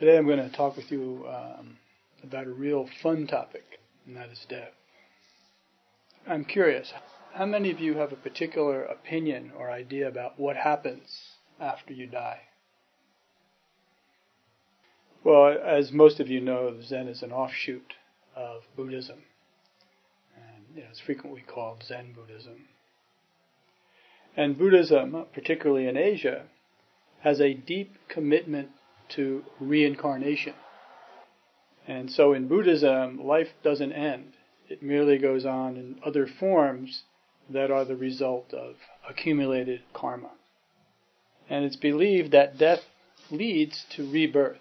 Today I'm going to talk with you about a real fun topic, and that is death. I'm curious, how many of you have a particular opinion or idea about what happens after you die? Well, as most of you know, Zen is an offshoot of Buddhism, and it's frequently called Zen Buddhism. And Buddhism, particularly in Asia, has a deep commitment to reincarnation. And so in Buddhism, life doesn't end. It merely goes on in other forms that are the result of accumulated karma. And it's believed that death leads to rebirth.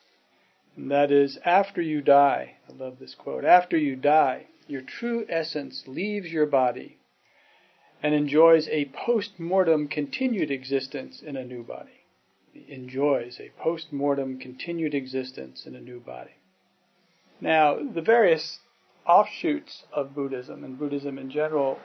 And that is, after you die, I love this quote, after you die, your true essence leaves your body and enjoys a post-mortem continued existence in a new body. Enjoys a post-mortem continued existence in a new body. Now, the various offshoots of Buddhism and Buddhism in general,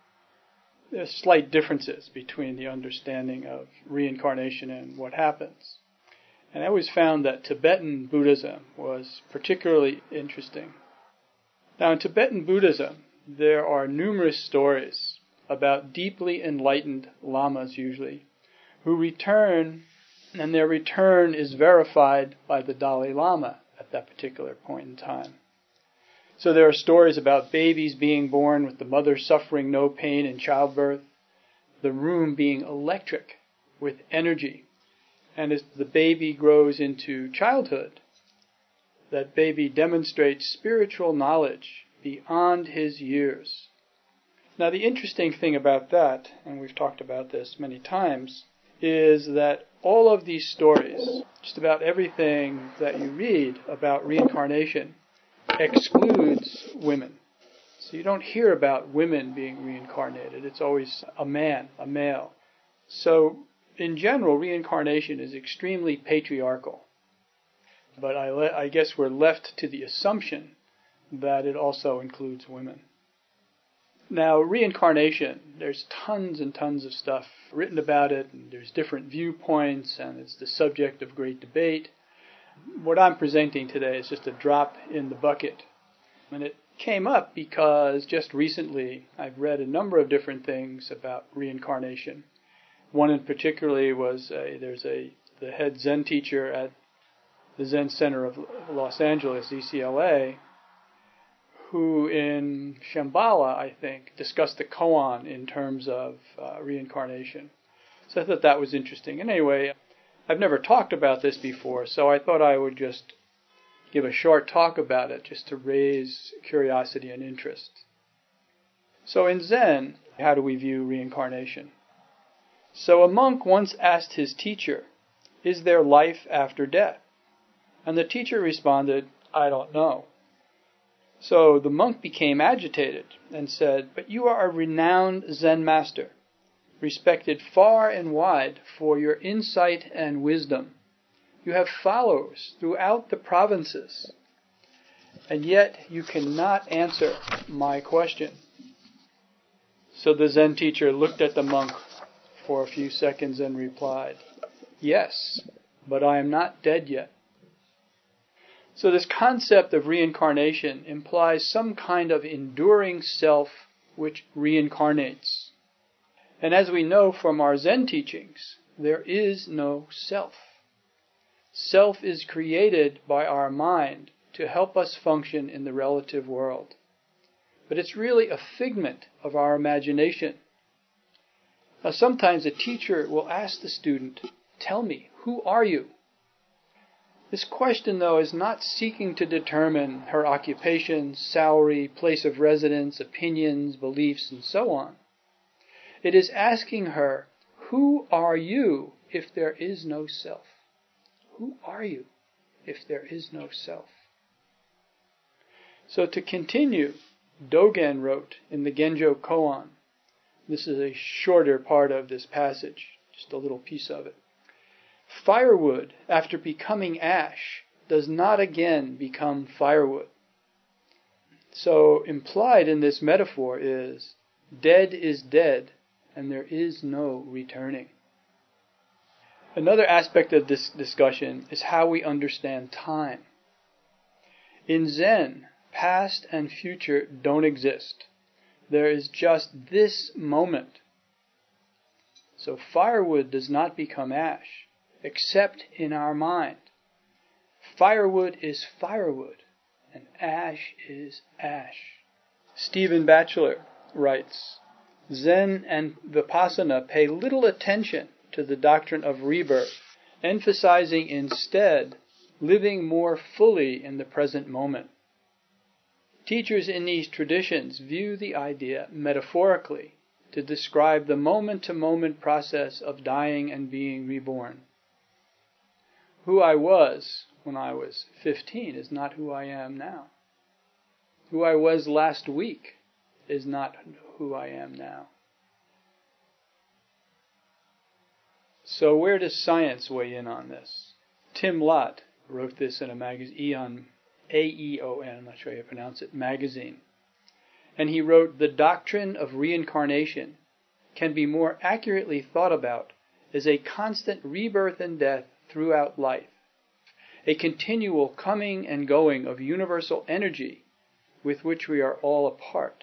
there's slight differences between the understanding of reincarnation and what happens. And I always found that Tibetan Buddhism was particularly interesting. Now, in Tibetan Buddhism, there are numerous stories about deeply enlightened lamas, usually, who return, and their return is verified by the Dalai Lama at that particular point in time. So there are stories about babies being born with the mother suffering no pain in childbirth, the room being electric with energy, and as the baby grows into childhood, that baby demonstrates spiritual knowledge beyond his years. Now the interesting thing about that, and we've talked about this many times, is that all of these stories, just about everything that you read about reincarnation, excludes women. So you don't hear about women being reincarnated. It's always a man, a male. So in general, reincarnation is extremely patriarchal. But I guess we're left to the assumption that it also includes women. Now, reincarnation, there's tons and tons of stuff written about it, and there's different viewpoints, and it's the subject of great debate. What I'm presenting today is just a drop in the bucket. And it came up because just recently I've read a number of different things about reincarnation. One in particular was the head Zen teacher at the Zen Center of Los Angeles, UCLA, who in Shambhala, I think, discussed the koan in terms of reincarnation. So I thought that was interesting. And anyway, I've never talked about this before, so I thought I would just give a short talk about it, just to raise curiosity and interest. So in Zen, how do we view reincarnation? So a monk once asked his teacher, "Is there life after death?" And the teacher responded, "I don't know." So the monk became agitated and said, "But you are a renowned Zen master, respected far and wide for your insight and wisdom. You have followers throughout the provinces, and yet you cannot answer my question." So the Zen teacher looked at the monk for a few seconds and replied, "Yes, but I am not dead yet." So this concept of reincarnation implies some kind of enduring self which reincarnates. And as we know from our Zen teachings, there is no self. Self is created by our mind to help us function in the relative world. But it's really a figment of our imagination. Now sometimes a teacher will ask the student, "Tell me, who are you?" This question, though, is not seeking to determine her occupation, salary, place of residence, opinions, beliefs, and so on. It is asking her, "Who are you if there is no self?" Who are you if there is no self? So to continue, Dogen wrote in the Genjo Koan, this is a shorter part of this passage, just a little piece of it. "Firewood, after becoming ash, does not again become firewood." So implied in this metaphor is, dead is dead, and there is no returning. Another aspect of this discussion is how we understand time. In Zen, past and future don't exist. There is just this moment. So firewood does not become ash, except in our mind. Firewood is firewood, and ash is ash. Stephen Batchelor writes, Zen and Vipassana pay little attention to the doctrine of rebirth, emphasizing instead living more fully in the present moment. Teachers in these traditions view the idea metaphorically to describe the moment-to-moment process of dying and being reborn. Who I was when I was 15 is not who I am now. Who I was last week is not who I am now. So where does science weigh in on this? Tim Lott wrote this in a magazine, Aeon, I'm not sure how you pronounce it, magazine. And he wrote, the doctrine of reincarnation can be more accurately thought about as a constant rebirth and death throughout life, a continual coming and going of universal energy with which we are all a part.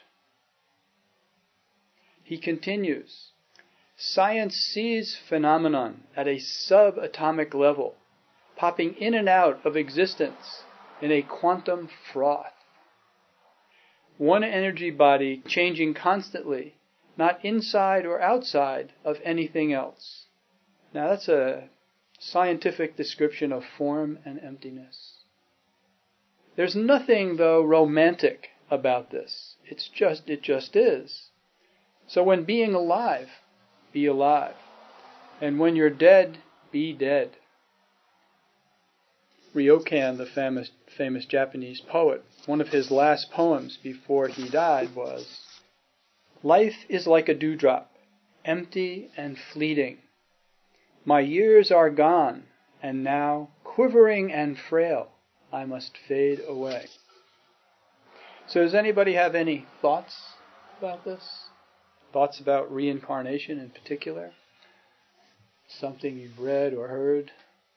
He continues, science sees phenomenon at a subatomic level, popping in and out of existence in a quantum froth. One energy body changing constantly, not inside or outside of anything else. Now that's a scientific description of form and emptiness. There's nothing, though, romantic about this. It just is. So when being alive, be alive. And when you're dead, be dead. Ryokan, the famous Japanese poet, one of his last poems before he died was, life is like a dewdrop, empty and fleeting. My years are gone, and now, quivering and frail, I must fade away. So does anybody have any thoughts about this? Thoughts about reincarnation in particular? Something you've read or heard?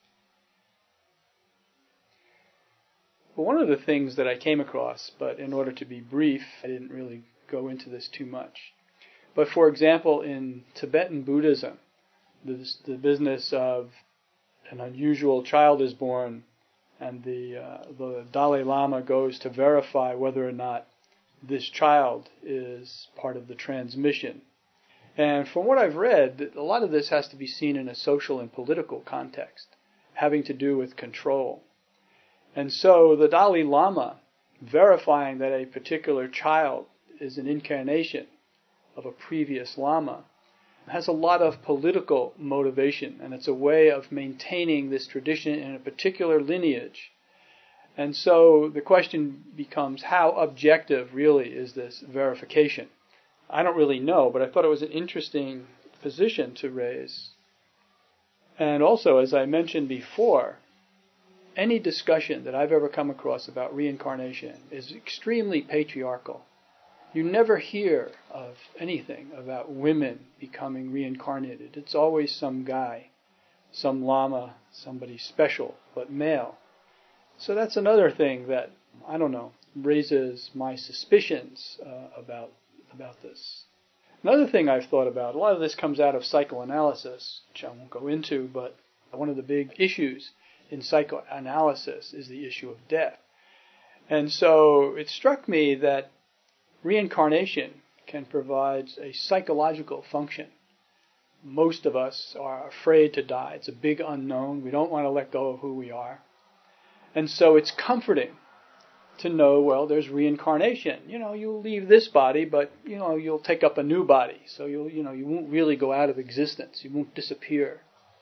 Well, one of the things that I came across, but in order to be brief, I didn't really go into this too much. But for example, in Tibetan Buddhism, the business of an unusual child is born, and the Dalai Lama goes to verify whether or not this child is part of the transmission. And from what I've read, a lot of this has to be seen in a social and political context, having to do with control. And so the Dalai Lama, verifying that a particular child is an incarnation of a previous Lama, has a lot of political motivation, and it's a way of maintaining this tradition in a particular lineage. And so the question becomes, how objective really is this verification? I don't really know, but I thought it was an interesting position to raise. And also, as I mentioned before, any discussion that I've ever come across about reincarnation is extremely patriarchal. You never hear of anything about women becoming reincarnated. It's always some guy, some lama, somebody special, but male. So that's another thing that, I don't know, raises my suspicions about this. Another thing I've thought about, a lot of this comes out of psychoanalysis, which I won't go into, but one of the big issues in psychoanalysis is the issue of death. And so it struck me that reincarnation can provide a psychological function. Most of us are afraid to die. It's a big unknown. We don't want to let go of who we are. And so it's comforting to know, well, there's reincarnation. You'll leave this body, but, you'll take up a new body. So you won't really go out of existence. You won't disappear.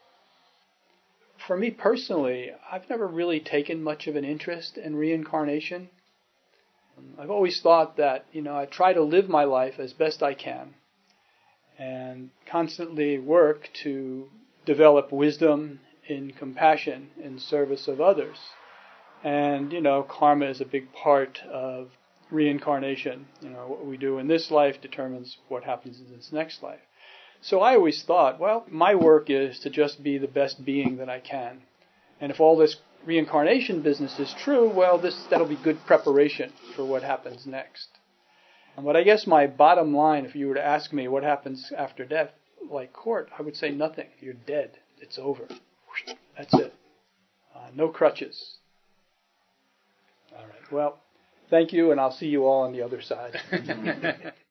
For me personally, I've never really taken much of an interest in reincarnation. I've always thought that, I try to live my life as best I can and constantly work to develop wisdom in compassion in service of others. And, karma is a big part of reincarnation. What we do in this life determines what happens in this next life. So I always thought, well, my work is to just be the best being that I can. And if all this reincarnation business is true, well, that'll be good preparation for what happens next. But I guess my bottom line, if you were to ask me what happens after death, like court, I would say nothing. You're dead. It's over. That's it. No crutches. All right. Well, thank you, and I'll see you all on the other side.